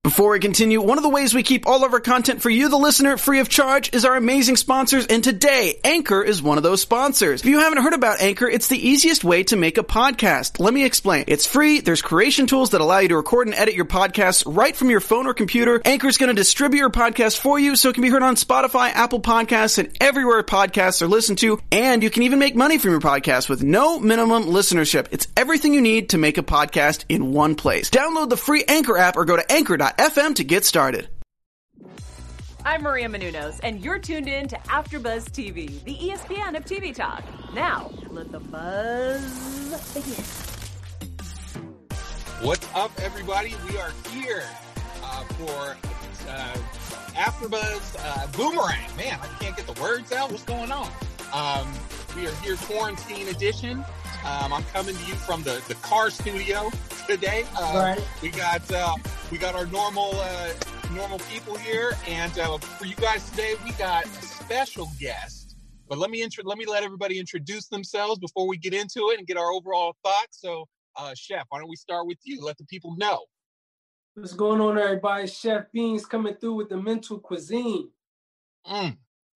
Before we continue, one of the ways we keep all of our content for you, the listener, free of charge is our amazing sponsors, and today, Anchor is one of those sponsors. If you haven't heard about Anchor, it's the easiest way to make a podcast. Let me explain. It's free, there's creation tools that allow you to record and edit your podcasts right from your phone or computer. Anchor's going to distribute your podcast for you so it can be heard on Spotify, Apple Podcasts, and everywhere podcasts are listened to, and you can even make money from your podcast with no minimum listenership. It's everything you need to make a podcast in one place. Download the free Anchor app or go to anchor.fm to get started. I'm Maria Menounos, and you're tuned in to AfterBuzz TV, the ESPN of TV talk. Now, let the buzz begin. What's up, everybody? We are here for AfterBuzz Boomerang. Man, I can't get the words out. What's going on? We are here, quarantine edition. I'm coming to you from the car studio today. Right. We got our normal people here, and for you guys today, we got a special guest. But let me let everybody introduce themselves before we get into it and get our overall thoughts. So, Chef, why don't we start with you? Let the people know. What's going on, everybody? Chef Beans coming through with the mental cuisine. Oh,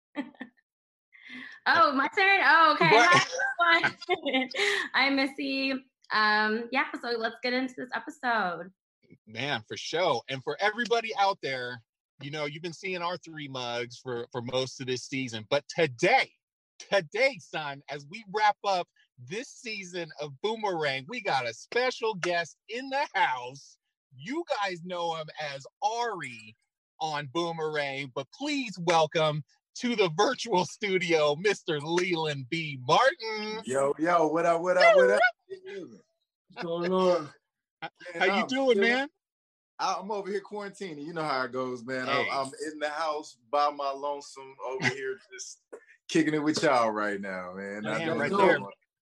my turn? Oh, okay. Hi, everyone. I'm Missy. So let's get into this episode. Man, for sure. And for everybody out there, you know, you've been seeing our three mugs for most of this season. But today, son, as we wrap up this season of Boomerang, we got a special guest in the house. You guys know him as Ari on Boomerang, but please welcome to the virtual studio, Mr. Leland B. Martin. Yo, what up? What's going on? How you doing, man? I'm over here quarantining. You know how it goes, man. Hey. I'm in the house by my lonesome over here just kicking it with y'all right now, man. Right there.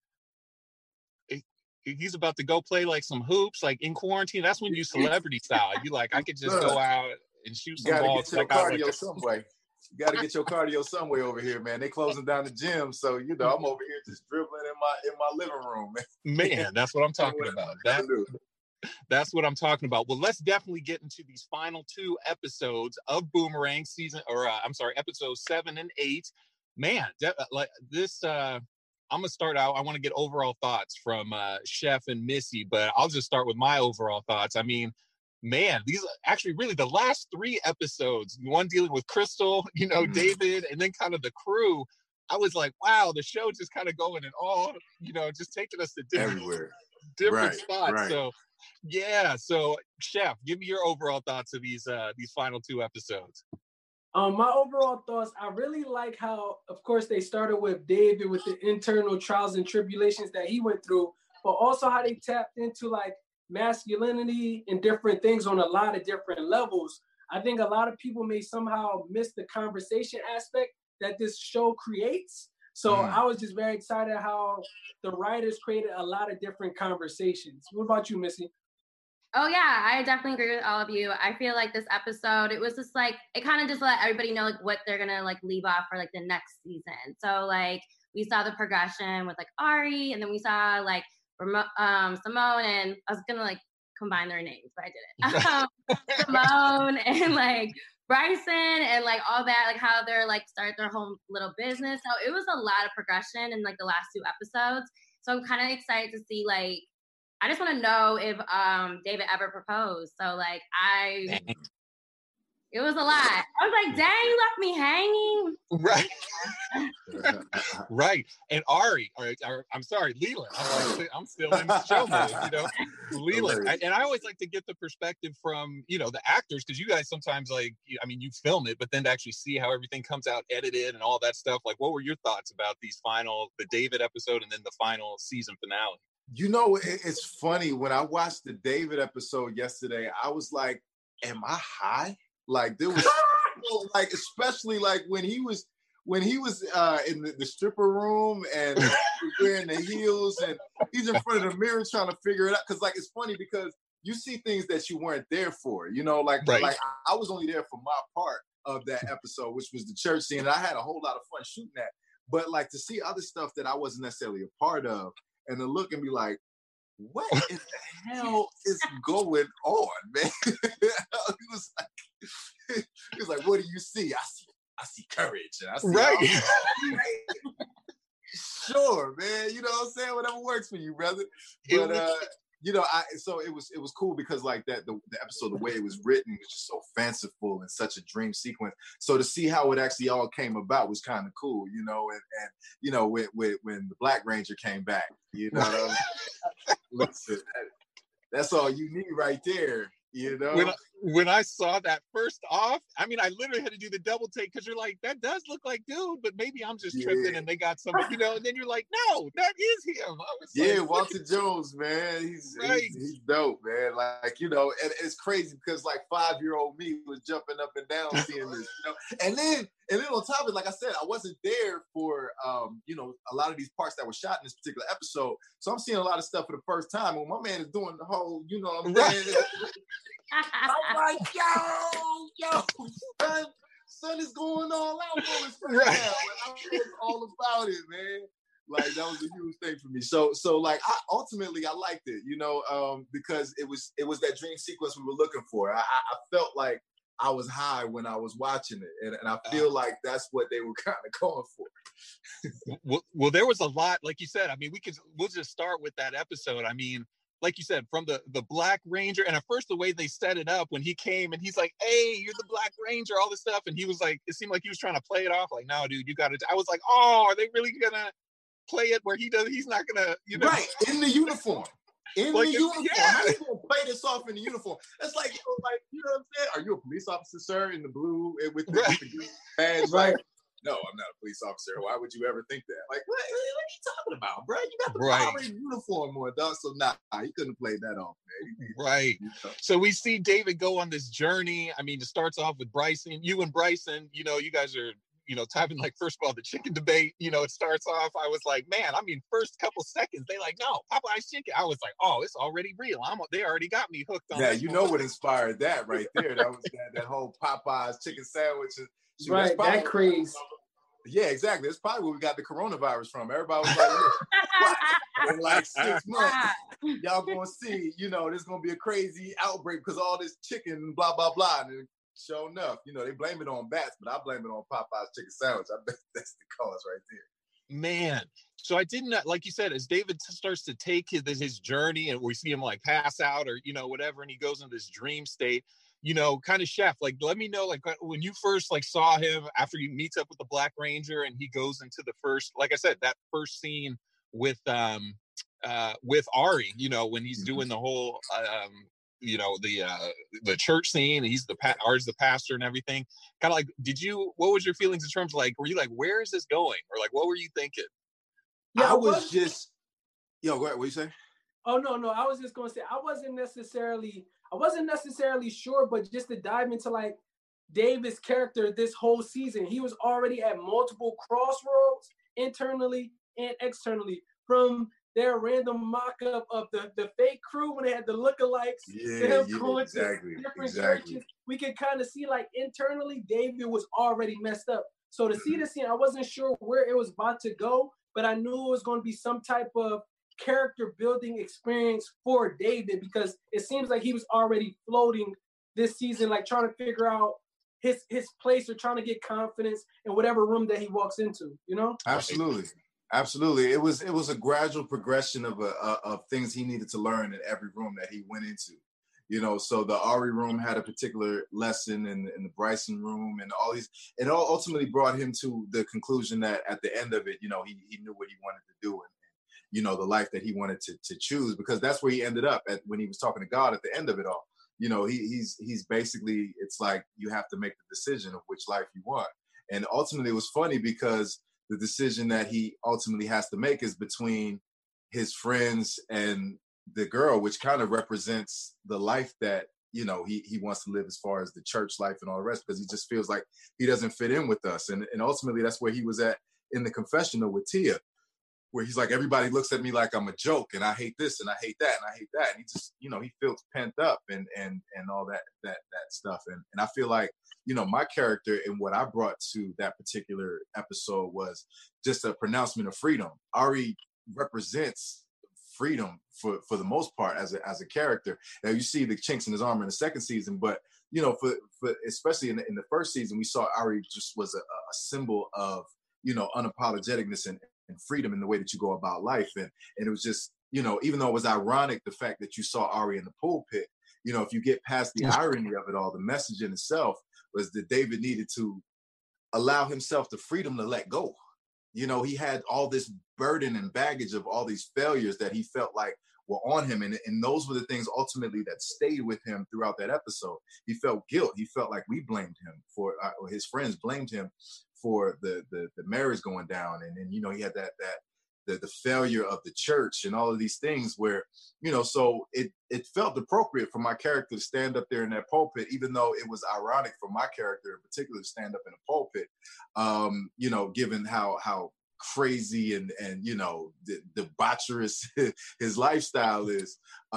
He's about to go play like some hoops, like in quarantine. That's when you celebrity style. You like, I could just go out and shoot some balls. Get your cardio some way. You got to get your cardio some way over here, man. They closing down the gym, so you know I'm over here just dribbling in my living room, man. Man, that's what I'm talking about. That's what I'm talking about. Well, let's definitely get into these final two episodes of Boomerang episodes 7 and 8. Man, like this. I'm gonna start out. I want to get overall thoughts from Chef and Missy, but I'll just start with my overall thoughts. I mean, man, these are actually really the last 3 episodes, one dealing with Crystal, you know, David, and then kind of the crew. I was like, wow, the show just kind of going in all, you know, just taking us to different spots. Right. So, yeah. So, Chef, give me your overall thoughts of these final 2 episodes. My overall thoughts, I really like how, of course, they started with David with the internal trials and tribulations that he went through, but also how they tapped into like masculinity and different things on a lot of different levels. I think a lot of people may somehow miss the conversation aspect that this show creates. So I was just very excited how the writers created a lot of different conversations. What about you, Missy? Oh, yeah, I definitely agree with all of you. I feel like this episode, it was just like, it kind of just let everybody know like what they're going to like leave off for like the next season. So like we saw the progression with like Ari, and then we saw like Simone, and I was going to like combine their names, but I didn't. Simone and like Bryson and like all that, like how they're like start their whole little business. So it was a lot of progression in like the last 2 episodes. So I'm kind of excited to see like, I just want to know if David ever proposed. So like it was a lot. I was like, dang, you left me hanging. Right. Right. And Ari, I'm sorry, Leland. I'm still in the show mode, you know. Leland. And I always like to get the perspective from, you know, the actors, because you guys sometimes like, I mean, you film it, but then to actually see how everything comes out edited and all that stuff. Like, what were your thoughts about the David episode and then the final season finale? You know, it's funny. When I watched the David episode yesterday, I was like, am I high? Like there was like, especially like when he was in the stripper room and he was wearing the heels and he's in front of the mirror trying to figure it out. Cause like, it's funny because you see things that you weren't there for, you know, like I was only there for my part of that episode, which was the church scene. And I had a whole lot of fun shooting that, but like to see other stuff that I wasn't necessarily a part of and to look and be like, what in the hell is going on, man? It was see? I see courage. And I see Right. Sure, man. You know what I'm saying? Whatever works for you, brother. But you know, so it was cool because like that the episode, the way it was written was just so fanciful and such a dream sequence. So to see how it actually all came about was kind of cool, you know, and you know, when the Black Ranger came back, you know, listen, that's all you need right there. You know, when I saw that first off, I mean, I literally had to do the double take because you're like, that does look like dude, but maybe I'm just tripping and they got some, you know, and then you're like, no, that is him. I was like, Walter Jones, man, he's dope, man. Like, you know, and it's crazy because like 5-year-old me was jumping up and down seeing this, you know, and then on top of it, like I said, I wasn't there for you know, a lot of these parts that were shot in this particular episode, so I'm seeing a lot of stuff for the first time. And my man is doing the whole, you know, what I'm saying. I'm like, yo, son is going all out for his friend now. Like, I was all about it, man. Like that was a huge thing for me. So like ultimately I liked it, you know, because it was that dream sequence we were looking for. I felt like I was high when I was watching it, and I feel like that's what they were kind of going for. Well, there was a lot, like you said. I mean, we'll just start with that episode. I mean, like you said, from the Black Ranger, and at first the way they set it up when he came and he's like, hey, you're the Black Ranger, all this stuff, and he was like, it seemed like he was trying to play it off like, no, dude, you got it. I was like, oh, are they really gonna play it where he's not gonna, you know, right, in the uniform. In like, the uniform. Yeah. How you gonna play this off in the uniform? That's like, you know what I'm saying? Are you a police officer, sir, in the blue with the green badge? Right. No, I'm not a police officer. Why would you ever think that? Like, what are you talking about, bro? You got the power in uniform more, dog. So nah, he couldn't play that off, man. Right. You know? So we see David go on this journey. I mean, it starts off with Bryson. You and Bryson, you know, you guys are, you know, having like, first of all, the chicken debate, you know, it starts off, I was like, man, I mean, first couple seconds, they like, no, Popeye's chicken. I was like, oh, it's already real. They already got me hooked on. Yeah, you know what inspired that right there. That was that whole Popeye's chicken sandwich. Right, that craze. Yeah, exactly. That's probably where we got the coronavirus from. Everybody was like, what? In like 6 months, y'all gonna see, you know, there's gonna be a crazy outbreak because all this chicken, blah, blah, blah. And sure enough, you know, they blame it on bats, but I blame it on Popeye's chicken sandwich. I bet that's the cause right there. Man. So I didn't, like you said, as David starts to take his journey and we see him like pass out or, you know, whatever, and he goes into this dream state, you know, kind of chef, like, let me know, like when you first like saw him after he meets up with the Black Ranger and he goes into the first, like I said, that first scene with Ari, you know, when he's doing the whole, you know, the church scene, he's Ari's the pastor and everything. Kind of like, what was your feelings in terms of like, were you like, where is this going? Or like, what were you thinking? Yeah, I was just, go ahead, what you say? Oh, no, I was just going to say, I wasn't necessarily sure, but just to dive into like David's character this whole season, he was already at multiple crossroads internally and externally, from their random mock-up of the fake crew when they had the lookalikes. Exactly. Churches. We could kind of see like internally, David was already messed up. So to see the scene, I wasn't sure where it was about to go, but I knew it was going to be some type of character building experience for David, because it seems like he was already floating this season, like trying to figure out his place or trying to get confidence in whatever room that he walks into, you know? Absolutely. It was a gradual progression of things he needed to learn in every room that he went into. You know, so the Ari room had a particular lesson in the Bryson room and all these, it all ultimately brought him to the conclusion that at the end of it, you know, he knew what he wanted to do and you know, the life that he wanted to choose, because that's where he ended up at when he was talking to God at the end of it all. You know, he's basically, it's like you have to make the decision of which life you want. And ultimately it was funny because the decision that he ultimately has to make is between his friends and the girl, which kind of represents the life that, you know, he wants to live as far as the church life and all the rest, because he just feels like he doesn't fit in with us. And ultimately that's where he was at in the confessional with Tia, where he's like, everybody looks at me like I'm a joke and I hate this and I hate that and I hate that. And he just, you know, he feels pent up and all that stuff. And I feel like, you know, my character and what I brought to that particular episode was just a pronouncement of freedom. Ari represents freedom for the most part as a character. Now you see the chinks in his armor in the second season, but you know, for especially in the first season, we saw Ari just was a symbol of, you know, unapologeticness and freedom in the way that you go about life. And it was just, you know, even though it was ironic, the fact that you saw Ari in the pulpit, you know, if you get past the irony of it all, the message in itself was that David needed to allow himself the freedom to let go. You know, he had all this burden and baggage of all these failures that he felt like were on him. And those were the things ultimately that stayed with him throughout that episode. He felt guilt. He felt like we blamed him for, or his friends blamed him for the marriage going down. And then, you know, he had the failure of the church and all of these things where, you know, so it felt appropriate for my character to stand up there in that pulpit, even though it was ironic for my character in particular to stand up in a pulpit, you know, given how crazy and you know, debaucherous his lifestyle is.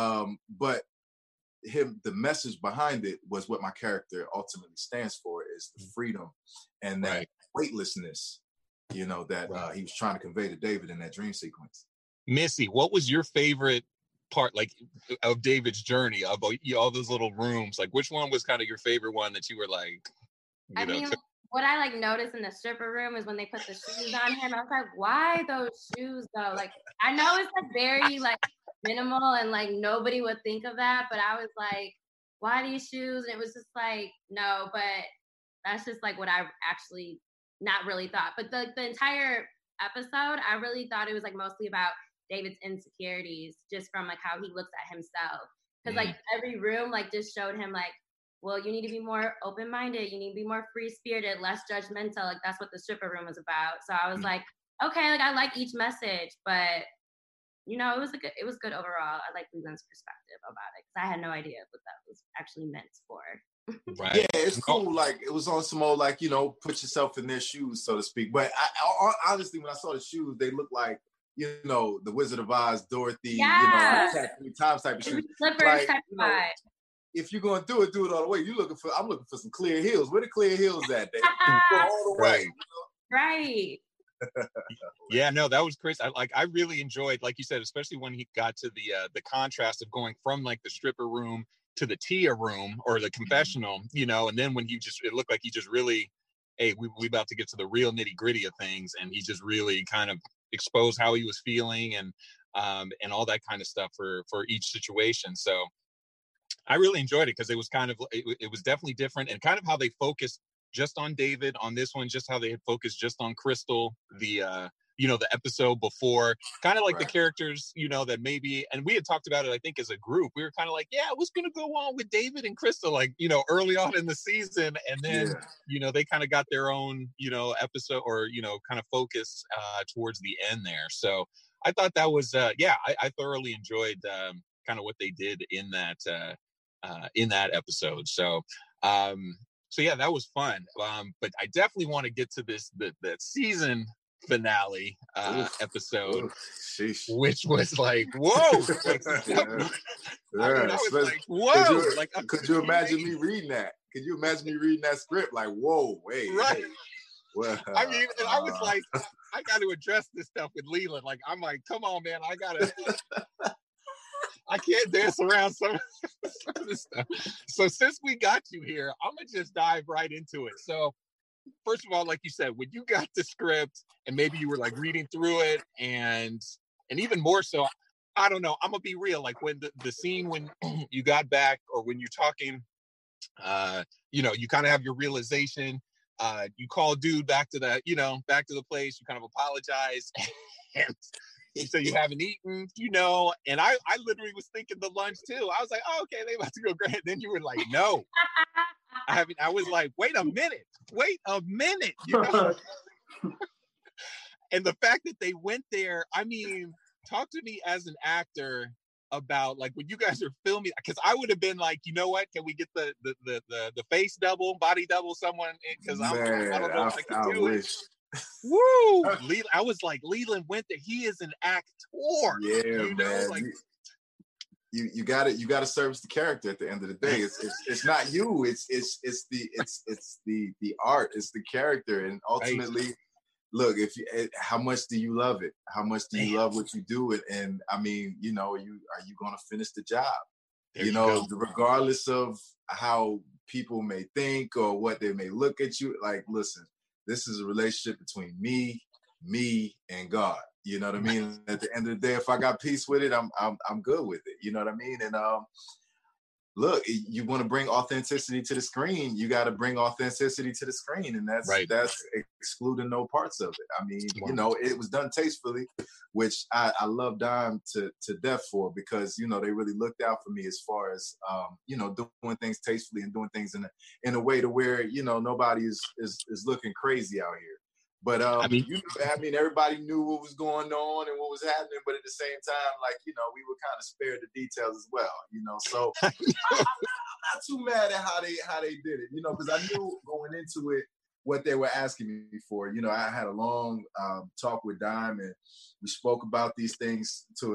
But the message behind it was what my character ultimately stands for, is the freedom and that weightlessness, you know, that he was trying to convey to David in that dream sequence. Missy, what was your favorite part, like, of David's journey, of all those little rooms? Like, which one was kind of your favorite one that you were like, I mean, what I like noticed in the stripper room is when they put the shoes on him, I was like, why those shoes though? Like, I know it's like very like minimal and like nobody would think of that, but I was like, why these shoes? And it was just like, no, but that's just like what I actually not really thought. But the entire episode, I really thought it was like mostly about David's insecurities, just from like how he looks at himself. Because like every room like just showed him like, well, you need to be more open-minded. You need to be more free-spirited, less judgmental. Like that's what the stripper room was about. So I was like, okay, like I like each message, but you know, it was good overall. I like Leland's perspective about it because I had no idea what that was actually meant for. Right. Yeah, it's cool. Like it was on some old, like, you know, put yourself in their shoes, so to speak. But I honestly, when I saw the shoes, they looked like, you know, the Wizard of Oz, Dorothy, you know, Times type of shoes. Slippers like, type you know, if you're gonna do it all the way. I'm looking for some clear heels. Where the clear heels at? They go all the way. You know? Right. Yeah, no, that was crazy. I really enjoyed, like you said, especially when he got to the contrast of going from like the stripper room to the Tia room or the confessional, you know, and then when it looked like he just really, hey, we about to get to the real nitty gritty of things, and he just really kind of exposed how he was feeling and all that kind of stuff for each situation. So I really enjoyed it because it was it was definitely different, and kind of how they focused just on David on this one, just how they had focused just on Crystal, the episode before, kind of like the characters, you know, that maybe, and we had talked about it, I think, as a group, we were kind of like, yeah, what's going to go on with David and Crystal, like, you know, early on in the season. And then, you know, they kind of got their own, you know, episode or, you know, kind of focus towards the end there. So I thought that was, I thoroughly enjoyed kind of what they did in that episode. So yeah, that was fun. But I definitely want to get to the season finale episode, which was like, whoa! Like, I was like, whoa! Could you imagine me reading that? Could you imagine me reading that script? Like, whoa, wait, right? Hey. Well, I mean, and I was like, I got to address this stuff with Leland. Like, I'm like, come on, man, I can't dance around some of this stuff. So since we got you here, I'm gonna just dive right into it. So first of all, like you said, when you got the script and maybe you were like reading through it and even more so, I don't know, I'm gonna be real. Like when the scene when you got back or when you're talking, you know, you kind of have your realization, you call dude back to the place, you kind of apologize and so you haven't eaten, you know, and I literally was thinking the lunch too. I was like, oh, okay, they about to go great. Then you were like, no, I haven't. I was like, wait a minute, you know? And the fact that they went there, I mean, talk to me as an actor about like when you guys are filming, because I would have been like, you know what, can we get the face double, body double, someone? Because I don't know if I can do it. Woo! I was like, Leland went there. He is an actor. Yeah, you know, man. like, you got it. You got to service the character at the end of the day. It's not you. It's the art. It's the character. And ultimately, look, how much do you love it? How much do you love what you do? And I mean, you know, are you going to finish the job? You know, regardless of how people may think or what they may look at you. Like, listen, this is a relationship between me, and God. You know what I mean? At the end of the day, if I got peace with it, I'm good with it. You know what I mean? And look, you want to bring authenticity to the screen, you got to bring authenticity to the screen, and that's excluding no parts of it. I mean, you know, it was done tastefully, which I love Dime to death for, because, you know, they really looked out for me as far as you know, doing things tastefully and doing things in a way to where, you know, nobody is looking crazy out here. But I mean, everybody knew what was going on and what was happening, but at the same time, like, you know, we were kind of spared the details as well, you know. So I'm not too mad at how they did it, you know, because I knew going into it what they were asking me for. You know, I had a long talk with Dime, and we spoke about these things to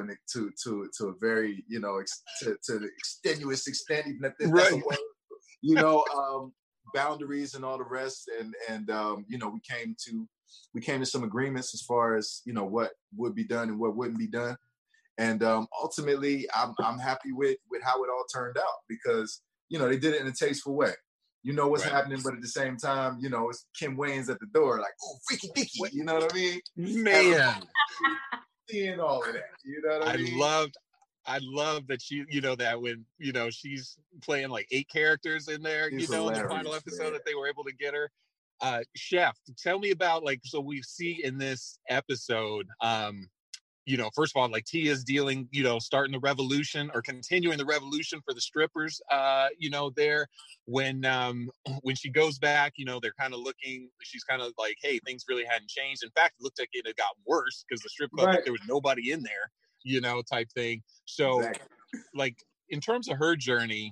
a very, you know, to the extenuous extent, even if that's a word, you know, boundaries and all the rest, and you know, we came to some agreements as far as, you know, what would be done and what wouldn't be done, and ultimately I'm happy with how it all turned out, because, you know, they did it in a tasteful way. You know what's happening, but at the same time, you know, it's Kim Wayans at the door, like, oh, freaky dicky, you know what I mean? Man, seeing all of that, you know what I mean? I love that you know, that when, you know, she's playing like 8 characters in there, you know, in the final episode, that they were able to get her. Chef, tell me about, like, so we see in this episode, you know, first of all, like, Tia's dealing, you know, starting the revolution or continuing the revolution for the strippers, you know, there when she goes back, you know, they're kind of looking, she's kind of like, hey, things really hadn't changed. In fact, it looked like it had gotten worse because the strip club, there was nobody in there, you know, type thing. So like, in terms of her journey,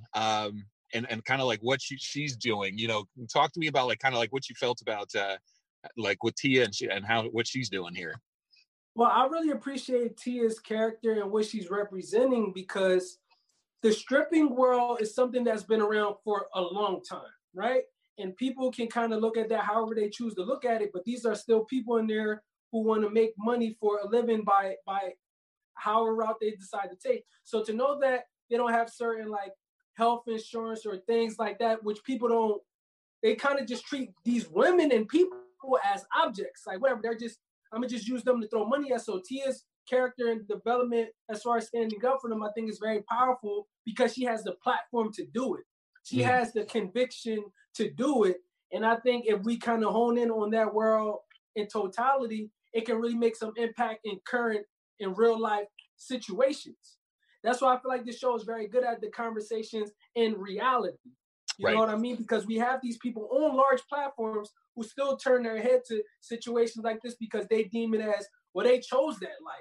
and kind of like what she's doing, you know, talk to me about, like, kind of like what you felt about like with Tia and what she's doing here. Well, I really appreciate Tia's character and what she's representing, because the stripping world is something that's been around for a long time, right? And people can kind of look at that however they choose to look at it, but these are still people in there who want to make money for a living by however route they decide to take. So to know that they don't have certain, like, health insurance or things like that, which people don't, they kind of just treat these women and people as objects, like, whatever, I'm gonna just use them to throw money at. So Tia's character and development as far as standing up for them, I think, is very powerful, because she has the platform to do it. She has the conviction to do it. And I think if we kind of hone in on that world in totality, it can really make some impact in real life situations. That's why I feel like this show is very good at the conversations in reality. You know what I mean? Because we have these people on large platforms who still turn their head to situations like this because they deem it as, well, they chose that life.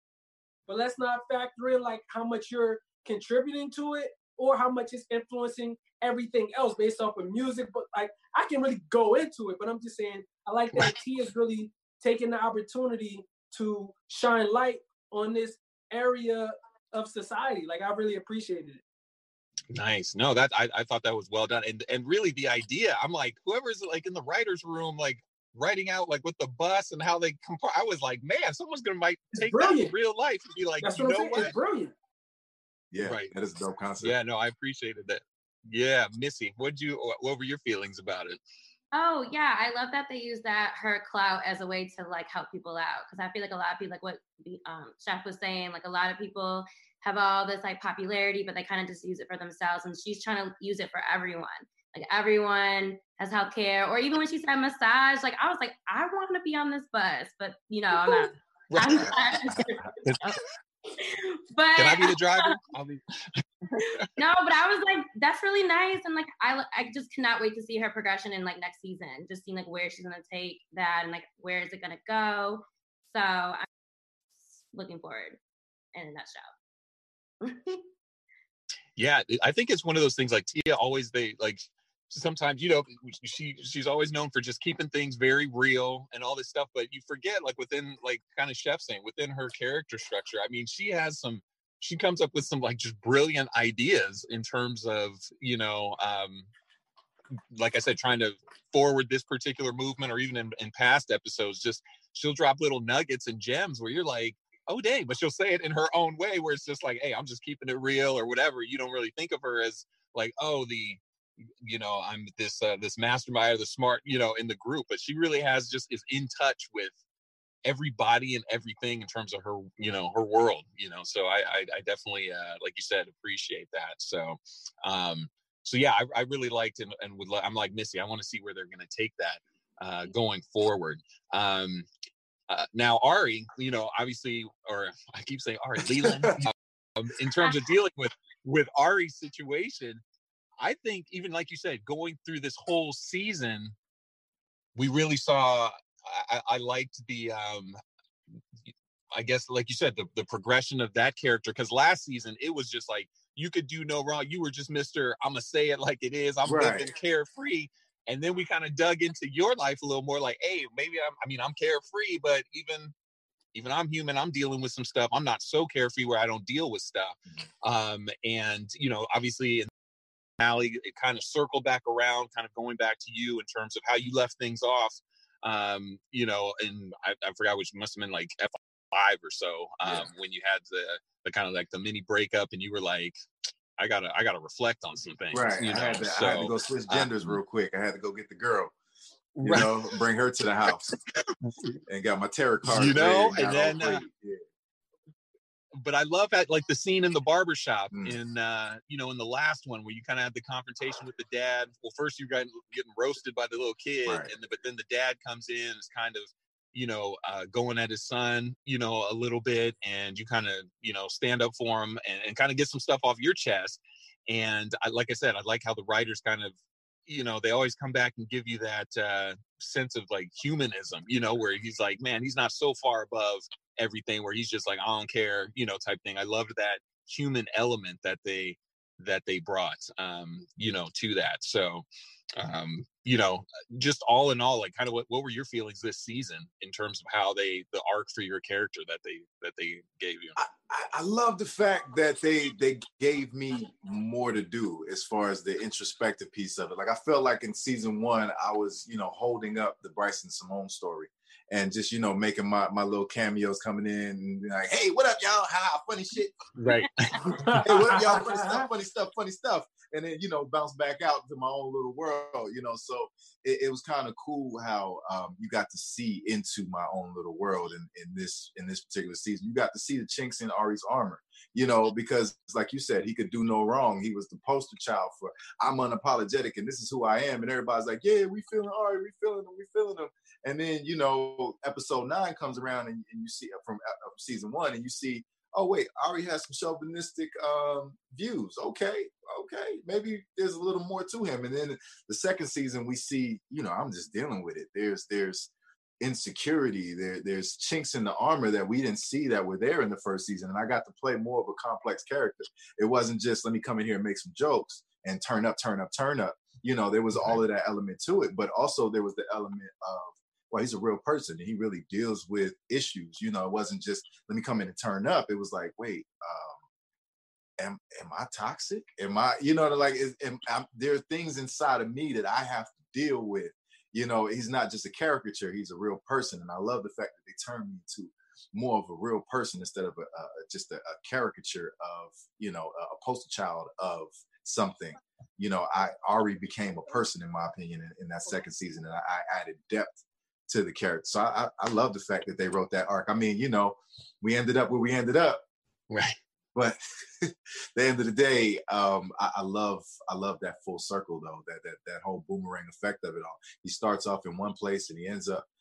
But let's not factor in, like, how much you're contributing to it or how much it's influencing everything else based off of music. But, like, I can really go into it, but I'm just saying, I like that Tia's really taking the opportunity to shine light on this area of society. Like, I really appreciated it. Nice. No, that I thought that was well done. And really the idea, I'm like, whoever's, like, in the writer's room, like, writing out, like, with the bus and how they compare, I was like, man, someone's might take that in real life and be like, that's you know what? It's brilliant. Yeah, that is a dope concept. Yeah, no, I appreciated that. Yeah, Missy, what were your feelings about it? Oh, yeah, I love that they use her clout as a way to, like, help people out. Because I feel like a lot of people, like what Chef was saying, like, a lot of people have all this, like, popularity, but they kind of just use it for themselves. And she's trying to use it for everyone. Like, everyone has healthcare, or even when she said massage, like, I was like, I want to be on this bus, but, you know, I'm not. But can I be the driver? I'll be. No, but I was like, that's really nice, and, like, I just cannot wait to see her progression in, like, next season. Just seeing, like, where she's gonna take that and, like, where is it gonna go. So I'm looking forward in a nutshell. Yeah, I think it's one of those things, like, Tia always, sometimes, you know, she's always known for just keeping things very real and all this stuff, but you forget, like, within, like, kind of Chef saying, within her character structure, I mean, she comes up with some, like, just brilliant ideas in terms of, you know, like I said, trying to forward this particular movement, or even in past episodes, just she'll drop little nuggets and gems where you're like, oh, dang, but she'll say it in her own way where it's just like, hey, I'm just keeping it real or whatever. You don't really think of her as, like, oh, the, I'm this mastermind or the smart, in the group, but she really is in touch with everybody and everything in terms of her, her world, so I definitely, like you said, appreciate that. So, yeah, I really liked and I'm like Missy, I want to see where they're going to take that going forward. Now Ari, obviously, or I keep saying Ari, Leland, in terms of dealing with Ari's situation, I think even like you said, going through this whole season, we really saw, I liked the, I guess, like you said, the progression of that character. Because last season, it was just like, you could do no wrong. You were just Mr. I'm going to say it like it is. I'm living carefree. And then we kind of dug into your life a little more like, hey, maybe I'm carefree, but even I'm human. I'm dealing with some stuff. I'm not so carefree where I don't deal with stuff. And, obviously in finale, it kind of circled back around, kind of going back to you in terms of how you left things off. And I forgot which, must have been like F5 or so, when you had the kind of like the mini breakup and you were like, I gotta reflect on some things. Right. I had to go switch genders real quick. I had to go get the girl, bring her to the house and got my tarot card. And then, but I love that, like the scene in the barbershop in, in the last one where you kind of had the confrontation with the dad. Well, first you got getting roasted by the little kid, but then the dad comes in, is kind of, going at his son, a little bit, and you kind of, stand up for him and kind of get some stuff off your chest. And like I said, I like how the writers kind of, they always come back and give you that sense of like humanism, where he's like, man, he's not so far above everything where he's just like, I don't care, type thing. I loved that human element that they brought, to that. So, just all in all, like kind of what were your feelings this season in terms of how the arc for your character that they gave you? I love the fact that they gave me more to do as far as the introspective piece of it. Like I felt like in season 1, I was, holding up the Bryson Simone story and just, making my little cameos coming in and be like, hey, what up, y'all? Ha, funny shit. Right. Hey, what up, y'all? Funny stuff. And then, bounce back out to my own little world, so it was kind of cool how you got to see into my own little world in this particular season. You got to see the chinks in Ari's armor, because like you said, he could do no wrong. He was the poster child for I'm unapologetic and this is who I am. And everybody's like, yeah, we feeling Ari, we feeling him. And then, episode 9 comes around and you see from season 1 and you see, oh wait, Ari has some chauvinistic views. Okay, maybe there's a little more to him. And then the second season, we see, I'm just dealing with it. There's insecurity. There's chinks in the armor that we didn't see that were there in the first season. And I got to play more of a complex character. It wasn't just let me come in here and make some jokes and turn up. There was all of that element to it, but also there was the element of, well, he's a real person and he really deals with issues. It wasn't just let me come in and turn up. It was like, wait, am I toxic? Am I, there are things inside of me that I have to deal with. He's not just a caricature; he's a real person, and I love the fact that they turned me into more of a real person instead of just a caricature of, a poster child of something. Ari became a person, in my opinion, in that second season, and I added depth to the character. So I love the fact that they wrote that arc. I mean, we ended up where we ended up. Right. But at the end of the day, I love that full circle though, that whole boomerang effect of it all. He starts off in one place and he ends up,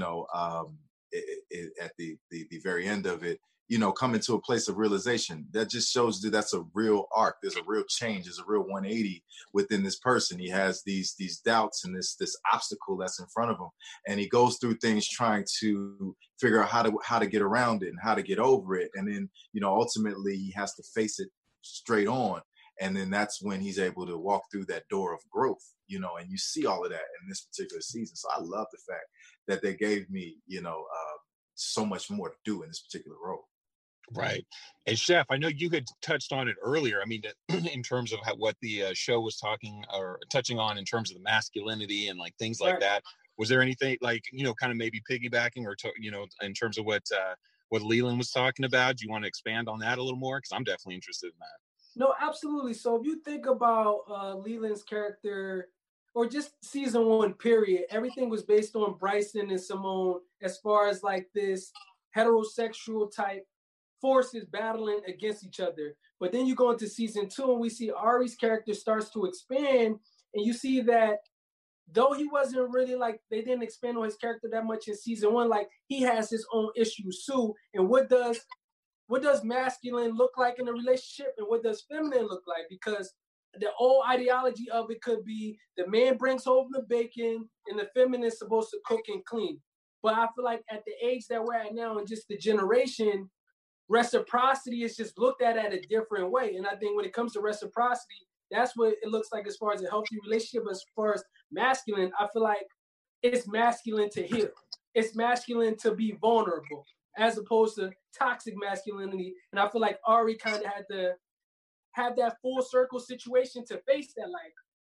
at the very end of it, coming to a place of realization. That just shows that that's a real arc. There's a real change. There's a real 180 within this person. He has these doubts and this obstacle that's in front of him, and he goes through things trying to figure out how to get around it and how to get over it. And then ultimately he has to face it straight on. And then that's when he's able to walk through that door of growth. And you see all of that in this particular season. So I love the fact that they gave me so much more to do in this particular role. Right. And Chef, I know you had touched on it earlier. I mean, in terms of what the show was touching on in terms of the masculinity and like things like that. Was there anything like, kind of maybe piggybacking or, in terms of what Leland was talking about? Do you want to expand on that a little more? Because I'm definitely interested in that. No, absolutely. So if you think about Leland's character, or just season 1, period, everything was based on Bryson and Simone as far as like this heterosexual type forces battling against each other. But then you go into season 2 and we see Ari's character starts to expand, and you see that though he wasn't really like, they didn't expand on his character that much in season 1, like he has his own issues too. And what does masculine look like in a relationship, and what does feminine look like? Because the old ideology of it could be the man brings home the bacon and the feminine is supposed to cook and clean. But I feel like at the age that we're at now and just the generation, reciprocity is just looked at a different way. And I think when it comes to reciprocity, that's what it looks like as far as a healthy relationship. As far as masculine, I feel like it's masculine to heal. It's masculine to be vulnerable, as opposed to toxic masculinity. And I feel like Ari kind of had to have that full circle situation to face that. Like,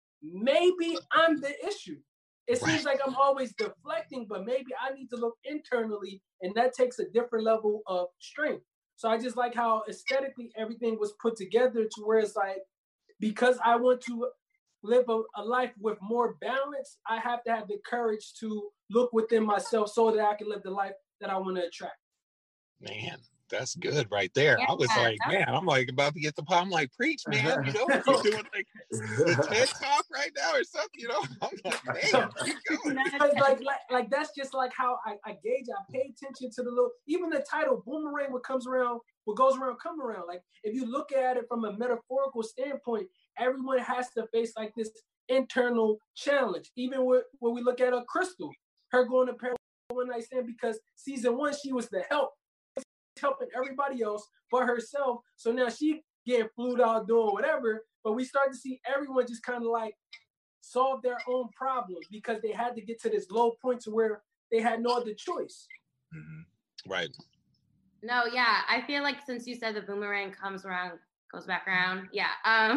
maybe I'm the issue. It seems like I'm always deflecting, but maybe I need to look internally, and that takes a different level of strength. So I just like how aesthetically everything was put together to where it's like, because I want to live a life with more balance, I have to have the courage to look within myself so that I can live the life that I want to attract. Man, that's good right there. Yeah, I was like, man, I'm like about to get the palm, like, preach, man. You know, you're doing like the TED Talk right now or something, you know? I'm like, man, keep going. Because like that's just like how I gauge. I pay attention to the little, even the title, Boomerang, what goes around, come around. Like, if you look at it from a metaphorical standpoint, everyone has to face like this internal challenge. Even when we look at Crystal, her going to pair one night stand, because season 1, she was the help, helping everybody else but herself. So now she getting flued out doing whatever, but we start to see everyone just kind of like solve their own problems because they had to get to this low point to where they had no other choice. Mm-hmm. Right. No, yeah. I feel like since you said the boomerang goes back around. Yeah.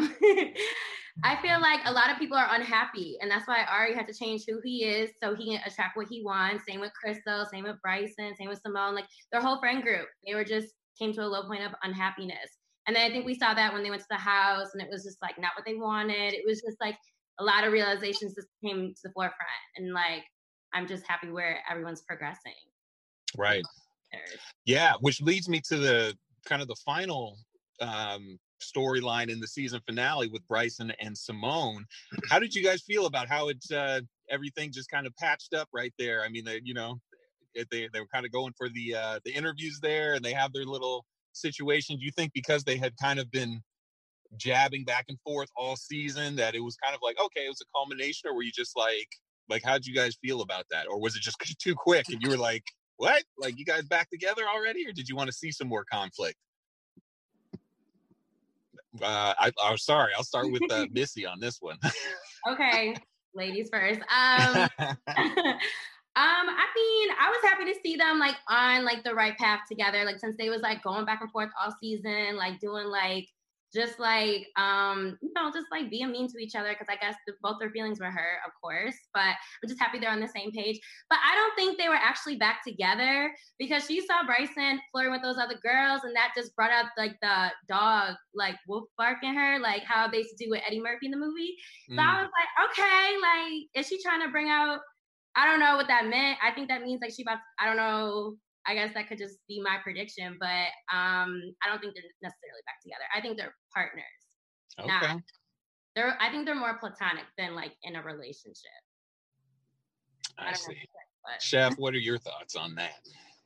I feel like a lot of people are unhappy, and that's why Ari had to change who he is so he can attract what he wants. Same with Crystal, same with Bryson, same with Simone. Like, their whole friend group, they were just came to a low point of unhappiness. And then I think we saw that when they went to the house, and it was just like not what they wanted. It was just like a lot of realizations just came to the forefront, and like, I'm just happy where everyone's progressing. Right. Yeah, which leads me to the kind of the final storyline in the season finale with Bryson and Simone. How did you guys feel about how it's everything just kind of patched up right there? I mean, they were kind of going for the interviews there, and they have their little situation. Do you think because they had kind of been jabbing back and forth all season that it was kind of like, okay, it was a culmination, or were you just like how did you guys feel about that? Or was it just too quick and you were like, what? Like, you guys back together already? Or did you want to see some more conflict? I'm sorry. I'll start with Missy on this one. Okay, ladies first. I mean, I was happy to see them like on like the right path together. Like, since they was like going back and forth all season, like doing like just like just like being mean to each other, because I guess both their feelings were hurt, of course. But I'm just happy they're on the same page. But I don't think they were actually back together, because she saw Bryson flirting with those other girls, and that just brought up like the dog like wolf barking her, like how they used to do with Eddie Murphy in the movie. So I was like, okay, like, is she trying to bring out? I don't know what that meant. I think that means like I don't know. I guess that could just be my prediction, but I don't think they're necessarily back together. I think they're partners. Okay. I think they're more platonic than like in a relationship. I see. Chef, what are your thoughts on that?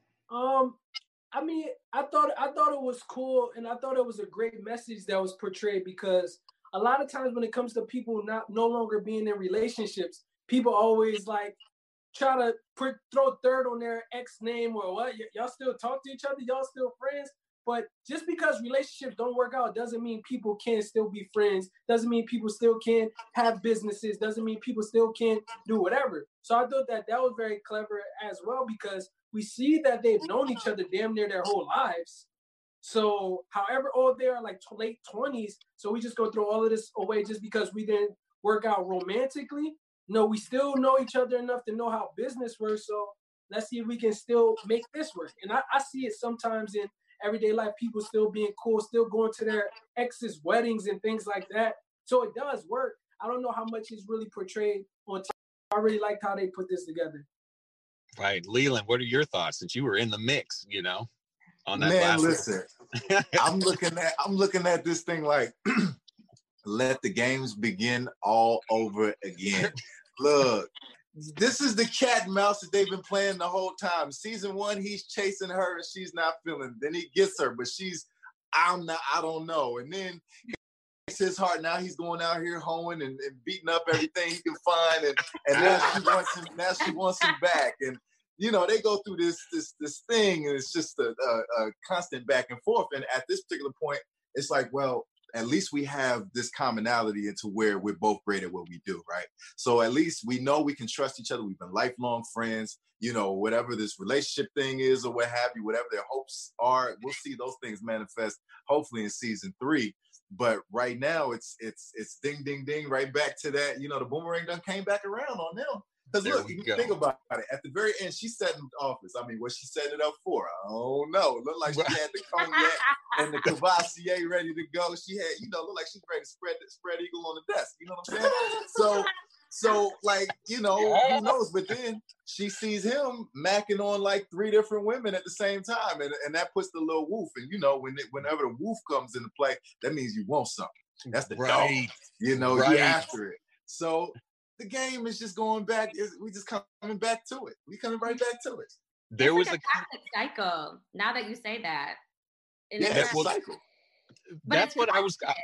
I mean, I thought it was cool, and I thought it was a great message that was portrayed, because a lot of times when it comes to people no longer being in relationships, people always like try to throw dirt on their ex name, or what, y'all still talk to each other, y'all still friends. But just because relationships don't work out doesn't mean people can't still be friends, doesn't mean people still can't have businesses, doesn't mean people still can't do whatever. So I thought that was very clever as well, because we see that they've known each other damn near their whole lives. So however old they are, like late 20s, so we just go throw all of this away just because we didn't work out romantically. No, we still know each other enough to know how business works. So let's see if we can still make this work. And I see it sometimes in everyday life, people still being cool, still going to their exes' weddings and things like that. So it does work. I don't know how much is really portrayed on TV. I really liked how they put this together. Right. Leland, what are your thoughts since you were in the mix, on that Man, last listen, I'm looking at this thing like, let the games begin all over again. Look, this is the cat and mouse that they've been playing the whole time. Season 1, he's chasing her and she's not feeling. Then he gets her, but I don't know. And then it's his heart. Now he's going out here hoeing and beating up everything he can find. And now she wants him back. And, they go through this thing, and it's just a constant back and forth. And at this particular point, it's like, well, at least we have this commonality into where we're both great at what we do, right? So at least we know we can trust each other. We've been lifelong friends, whatever this relationship thing is or what have you, whatever their hopes are, we'll see those things manifest hopefully in season 3. But right now it's ding, ding, ding, right back to that, the boomerang done came back around on them. Because look, you can think about it. At the very end, she sat in office. I mean, what she set it up for? I don't know. It looked like she had the cognac and the Cavassier ready to go. She had, looked like she's ready to spread eagle on the desk. You know what I'm saying? So like, who knows? But then she sees him macking on like 3 different women at the same time. And that puts the little woof. And, whenever the woof comes into play, that means you want something. That's the dog. You're after it. So the game is just going back. We just coming back to it. We coming right back to it. There was a classic cycle. Now that you say that, it's a cycle. That's what I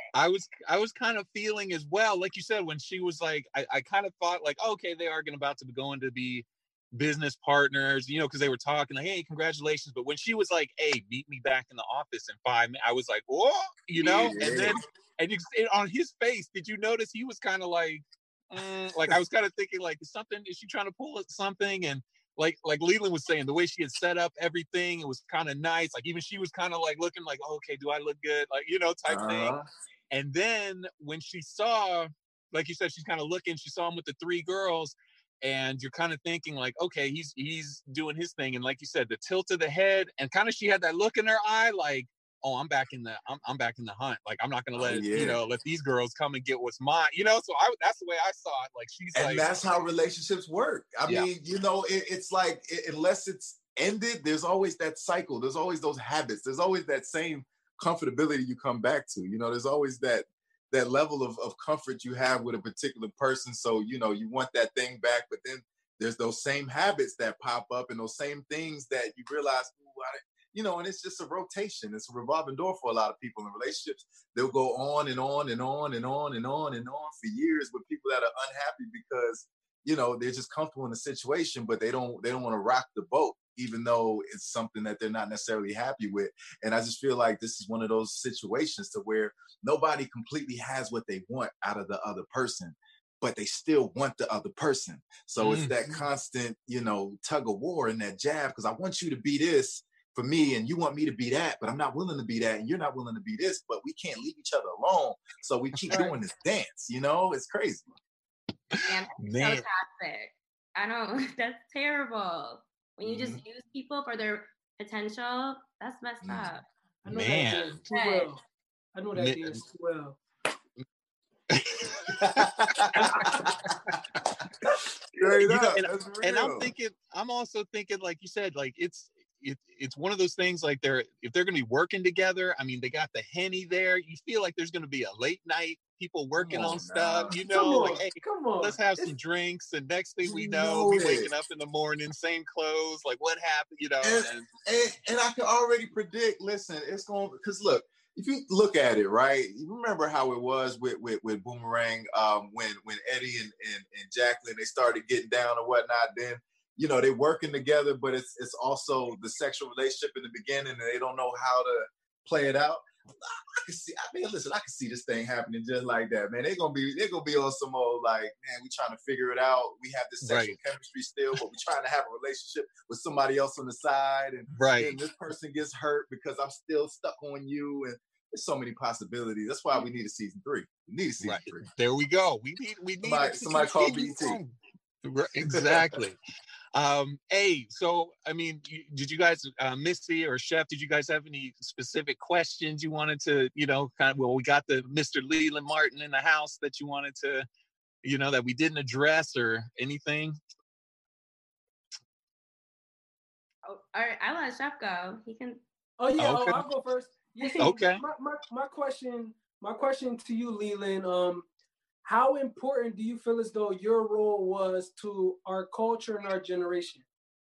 was kind of feeling as well. Like you said, when she was like, I kind of thought like, okay, they are about to go into be business partners, because they were talking like, hey, congratulations. But when she was like, hey, meet me back in the office in 5 minutes, I was like, whoa, and then on his face, did you notice he was kind of like, like I was kind of thinking like, is she trying to pull at something? And like Leland was saying, the way she had set up everything, it was kind of nice. Like even she was kind of like looking like, oh, okay, do I look good? Like, type thing. And then when she saw, like you said, she's kind of looking, she saw him with the 3 girls, and you're kind of thinking like, okay, he's doing his thing. And like you said, the tilt of the head, and kind of she had that look in her eye like, oh, I'm back in the hunt. Like I'm not gonna let these girls come and get what's mine. So that's the way I saw it. Like and that's how relationships work. I mean, it's like unless it's ended, there's always that cycle. There's always those habits. There's always that same comfortability you come back to. There's always that level of comfort you have with a particular person. So you want that thing back, but then there's those same habits that pop up and those same things that you realize, and it's just a rotation. It's a revolving door for a lot of people in relationships. They'll go on and on and on and on and on and on for years with people that are unhappy because, they're just comfortable in the situation, but they don't want to rock the boat, even though it's something that they're not necessarily happy with. And I just feel like this is one of those situations to where nobody completely has what they want out of the other person, but they still want the other person. So it's that constant, tug of war and that jab, because I want you to be this for me and you want me to be that, but I'm not willing to be that and you're not willing to be this, but we can't leave each other alone. So we keep doing this dance, it's crazy. Man, so toxic. I don't, that's terrible. When you just use people for their potential, that's messed up. I know that too well. I know that dance too well. And I'm also thinking, like you said, like it's one of those things like if they're going to be working together, I mean, they got the Henny there. You feel like there's going to be a late night, people working on stuff, like, hey, let's have some drinks. And next thing we know, we waking up in the morning, same clothes, like what happened, And I can already predict, listen, it's going, because look, if you look at it, right, you remember how it was with Boomerang when Eddie and Jacqueline, they started getting down or whatnot, then they're working together, but it's also the sexual relationship in the beginning, and they don't know how to play it out. I can see this thing happening just like that, man. They're gonna be on some old like, man, we trying to figure it out. We have this sexual chemistry still, but we're trying to have a relationship with somebody else on the side, and then this person gets hurt because I'm still stuck on you, and there's so many possibilities. That's why we need a season 3. We need a season 3. There we go. We need somebody call BT. Exactly. Hey, so I mean, did you guys, Missy or Chef, did you guys have any specific questions you wanted to, kind of? Well, we got the Mr. Leland Martin in the house that you wanted to, that we didn't address or anything. Oh, all right, I let Chef go. He can. Oh yeah, okay. I'll go first. Yeah, so Okay. My question to you, Leland. How important do you feel as though your role was to our culture and our generation?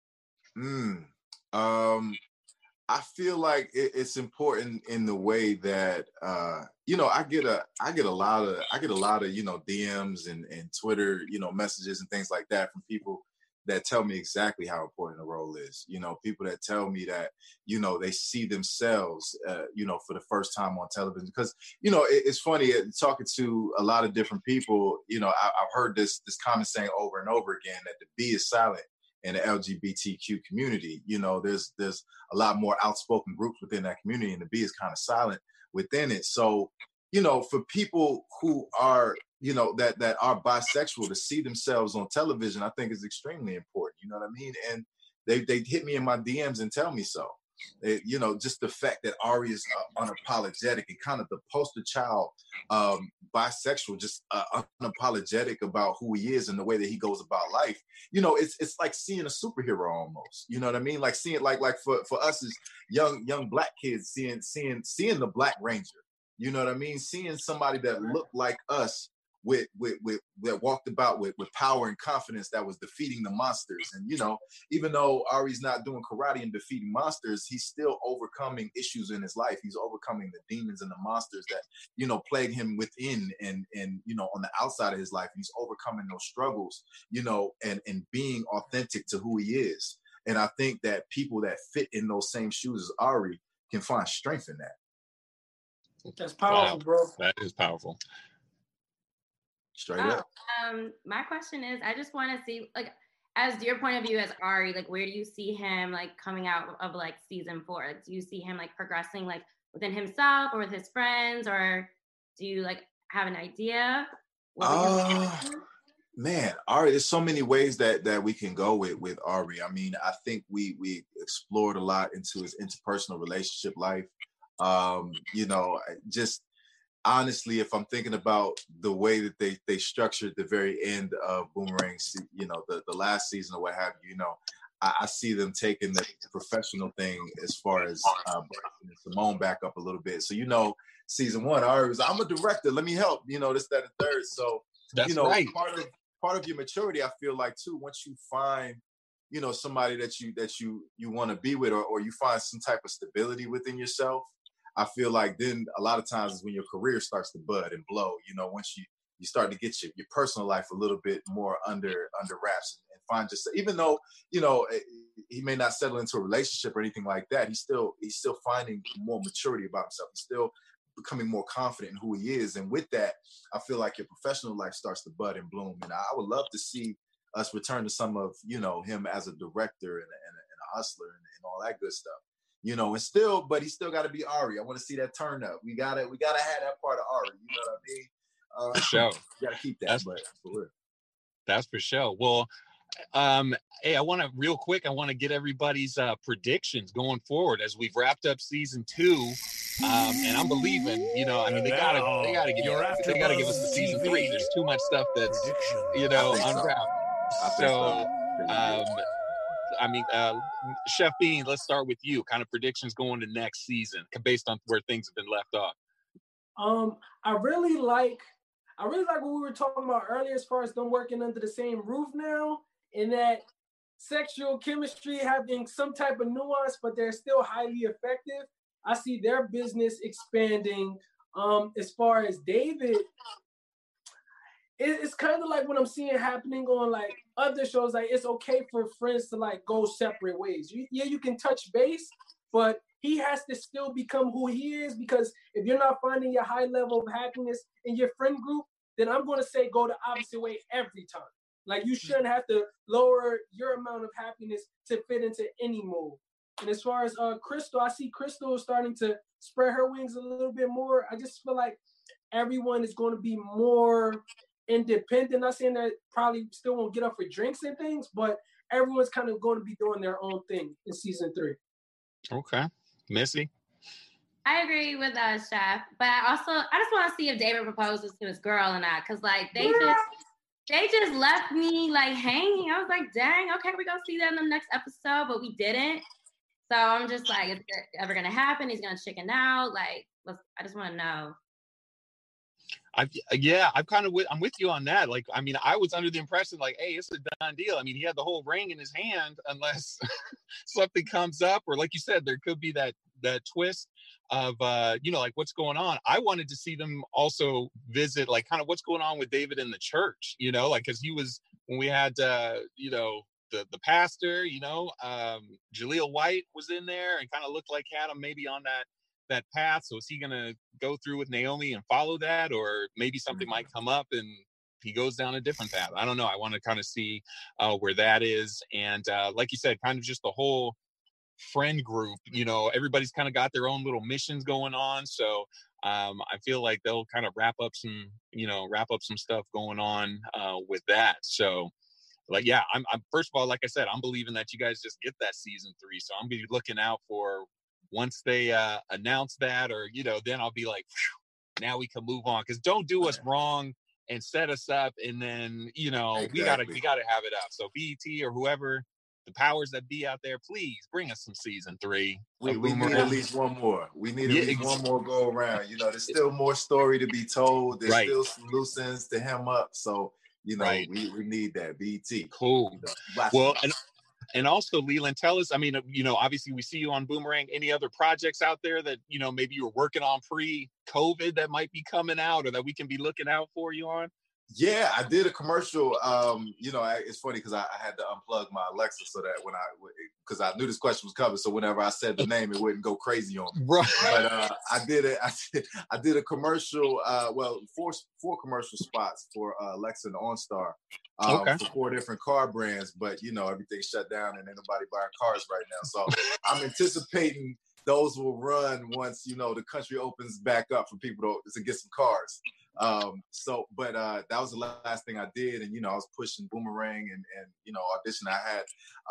I feel like it's important in the way that I get a lot of DMs and Twitter messages and things like that from people that tell me exactly how important the role is. People that tell me that they see themselves for the first time on television, because it's funny talking to a lot of different people. I've heard this common saying over and over again that the B is silent in the LGBTQ community. There's a lot more outspoken groups within that community, and the B is kind of silent within it. So, for people who are, that are bisexual to see themselves on television, I think is extremely important. You know what I mean? And they hit me in my DMs and tell me so. Just the fact that Ari is unapologetic and kind of the poster child bisexual, just unapologetic about who he is and the way that he goes about life. It's like seeing a superhero almost. You know what I mean? Like seeing like for us as young Black kids, seeing the Black Ranger. You know what I mean? Seeing somebody that looked like us with that walked about with power and confidence, that was defeating the monsters. And even though Ari's not doing karate and defeating monsters, he's still overcoming issues in his life. He's overcoming the demons and the monsters that plague him within and on the outside of his life. He's overcoming those struggles, and being authentic to who he is. And I think that people that fit in those same shoes as Ari can find strength in that. That's powerful, bro. That is powerful. Straight up. My question is, I just want to see, like, as your point of view as Ari, like, where do you see him, like, coming out of, like, season 4? Do you see him, like, progressing, like, within himself or with his friends, or do you, like, have an idea? Man, Ari, there's so many ways that we can go with Ari. I mean, I think we explored a lot into his interpersonal relationship life. Just honestly, if I'm thinking about the way that they structured the very end of Boomerang, the last season or what have you, I see them taking the professional thing as far as bringing Simone back up a little bit. So, season 1, Ari was, I'm a director, let me help, this, that, and third. So, that's right. Part of your maturity, I feel like too, once you find, somebody that you want to be with, or you find some type of stability within yourself, I feel like then a lot of times is when your career starts to bud and blow, once you start to get your personal life a little bit more under wraps and find just, even though, he may not settle into a relationship or anything like that, he's still finding more maturity about himself. He's still becoming more confident in who he is. And with that, I feel like your professional life starts to bud and bloom. And I would love to see us return to some of, him as a director and a hustler and all that good stuff. But he still got to be Ari. I want to see that turn up. We gotta have that part of Ari. You know what I mean? For sure. Got to keep that. That's for real. That's for sure. Well, hey, I want to get everybody's predictions going forward as we've wrapped up season 2. And I'm believing, they gotta give us the season 3. There's too much stuff that's, unwrapped. So, Chef Bean, let's start with you. Kind of predictions going to next season based on where things have been left off. I really like what we were talking about earlier as far as them working under the same roof now, and that sexual chemistry having some type of nuance, but they're still highly effective. I see their business expanding. As far as David, it's kind of like what I'm seeing happening on like other shows. Like, it's okay for friends to like go separate ways. You can touch base, but he has to still become who he is, because if you're not finding your high level of happiness in your friend group, then I'm going to say go the opposite way every time. Like, you shouldn't have to lower your amount of happiness to fit into any mold. And as far as Crystal, I see Crystal starting to spread her wings a little bit more. I just feel like everyone is going to be more independent. Not saying that probably still won't get up for drinks and things, but everyone's kind of going to be doing their own thing in season 3. Okay. Missy? I agree with Chef, but I just want to see if David proposes to his girl or not, because like they just left me like hanging. I was like, dang, okay, we're gonna see that in the next episode, but we didn't. So I'm just like, is it ever gonna happen? He's gonna chicken out. Like, I just want to know. I'm with you on that. Like, I mean, I was under the impression like, hey, it's a done deal. I mean, he had the whole ring in his hand unless something comes up, or like you said, there could be that twist of like what's going on. I wanted to see them also visit like kind of what's going on with David in the church, like because he was when we had the pastor, Jaleel White was in there and kind of looked like had him maybe on that path. So is he gonna go through with Naomi and follow that, or maybe something might come up and he goes down a different path? I don't know. I want to kind of see where that is. And like you said, kind of just the whole friend group, everybody's kind of got their own little missions going on. So I feel like they'll kind of wrap up some stuff going on with that. So like, yeah, I'm first of all, like I said, I'm believing that you guys just get that season 3. So I'm gonna be looking out for once they announce that, or then I'll be like, now we can move on, because don't do us wrong and set us up, and then exactly. we gotta have it up. So BET or whoever, the powers that be out there, please bring us some season 3. We need at least one more. We need at least one more go around. There's still more story to be told. There's still some loose ends to hem up. So, we need that. BET. Cool. Well, and also, Leland, tell us, I mean, obviously we see you on Boomerang. Any other projects out there that, maybe you were working on pre-COVID that might be coming out or that we can be looking out for you on? Yeah, I did a commercial. It's funny because I had to unplug my Alexa so that because I knew this question was coming, so whenever I said the name, it wouldn't go crazy on me. Right. But I did a commercial. Four commercial spots for Alexa and OnStar for 4 different car brands. But everything shut down and ain't nobody buying cars right now. So I'm anticipating those will run once the country opens back up for people to get some cars. That was the last thing I did, and I was pushing Boomerang and audition. I had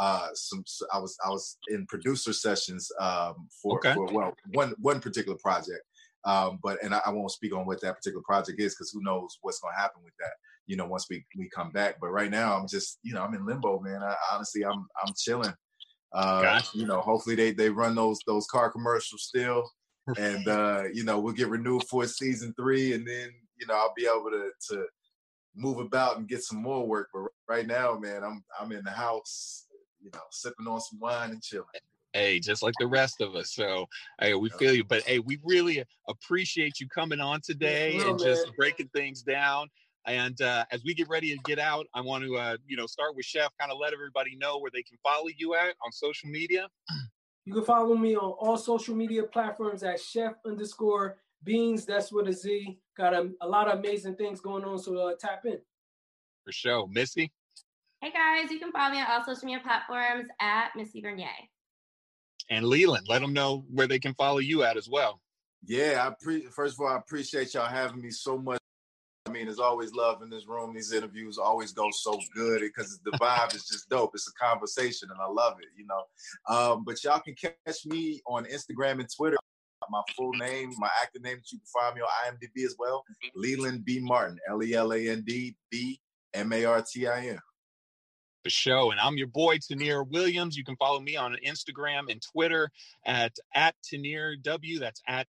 I was in producer sessions for one particular project, but I won't speak on what that particular project is because who knows what's going to happen with that once we come back. But right now I'm just I'm in limbo, man. I'm chilling. Hopefully they run those car commercials still, and we'll get renewed for season 3, and then I'll be able to move about and get some more work. But right now, man, I'm in the house, sipping on some wine and chilling. Hey, just like the rest of us. So, hey, we feel you. But hey, we really appreciate you coming on today and just breaking things down. And as we get ready to get out, I want to, start with Chef, kind of let everybody know where they can follow you at on social media. You can follow me on all social media platforms at chef_beans. That's with a Z. Got a lot of amazing things going on, so tap in. For sure. Missy? Hey, guys. You can follow me on all social media platforms at Missy Bernier. And Leland, let them know where they can follow you at as well. Yeah, first of all, I appreciate y'all having me so much. I mean, there's always love in this room. These interviews always go so good because the vibe is just dope. It's a conversation, and I love it, But y'all can catch me on Instagram and Twitter. My full name, my active name that you can find me on IMDb as well. Leland B. Martin, LelandB Martin. The show. And I'm your boy, Tanir Williams. You can follow me on Instagram and Twitter at TanirW. That's at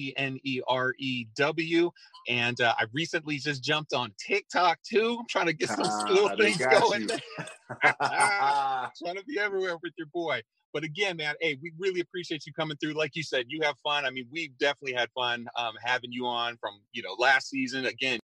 TENEREW. And I recently just jumped on TikTok too. I'm trying to get some little things going. Trying to be everywhere with your boy. But again, man, hey, we really appreciate you coming through. Like you said, you have fun. I mean, we've definitely had fun having you on from, last season. Again,